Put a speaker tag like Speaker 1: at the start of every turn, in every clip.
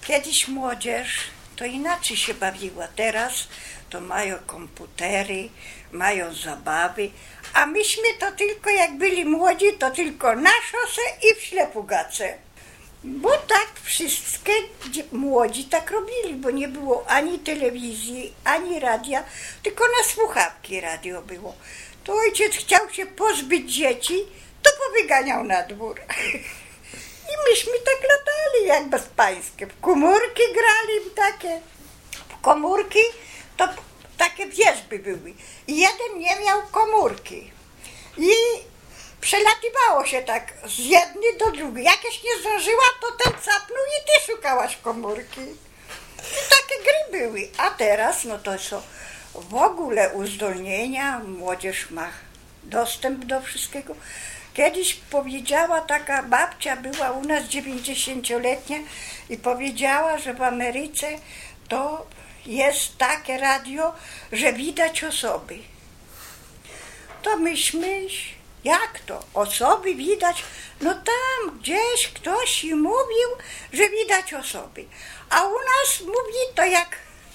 Speaker 1: Kiedyś młodzież to inaczej się bawiła. Teraz to mają komputery, mają zabawy, a myśmy to tylko jak byli młodzi, to tylko na szosę i w ślepugace. Bo tak wszystkie młodzi tak robili, bo nie było ani telewizji, ani radia, tylko na słuchawki radio było. To ojciec chciał się pozbyć dzieci, to powyganiał na dwór. I myśmy tak latali jak bezpańskie. W komórki grali takie. W komórki to takie wierzby były. I jeden nie miał komórki. I przelatywało się tak z jednej do drugiej. Jakieś nie zdążyła, to ten capnął i ty szukałaś komórki. I takie gry były. A teraz no to są w ogóle uzdolnienia. Młodzież ma dostęp do wszystkiego. Kiedyś powiedziała taka babcia, była u nas 90-letnia i powiedziała, że w Ameryce to jest takie radio, że widać osoby. To myśmy, jak to? Osoby widać? No tam gdzieś ktoś im mówił, że widać osoby. A u nas mówi to jak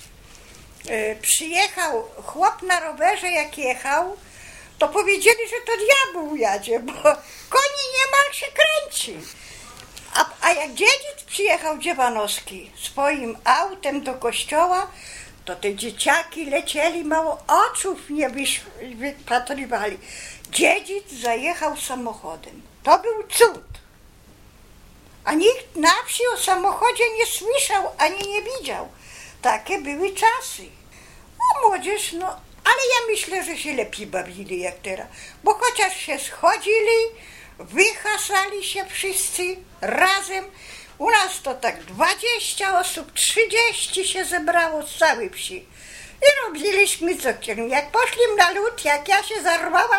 Speaker 1: przyjechał chłop na rowerze, jak jechał, to powiedzieli, że to diabeł jadzie, bo koni nie ma, się kręci. A jak dziedzic przyjechał dziewanowski swoim autem do kościoła, to te dzieciaki lecieli, mało oczów nie wypatrywali. Dziedzic zajechał samochodem. To był cud. A nikt na wsi o samochodzie nie słyszał, ani nie widział. Takie były czasy. No młodzież, no, ale ja myślę, że się lepiej bawili jak teraz. Bo chociaż się schodzili, wyhasali się wszyscy razem. U nas to tak 20 osób, 30 się zebrało z całej wsi. I robiliśmy co. Jak poszli na lód, jak ja się zarwałam,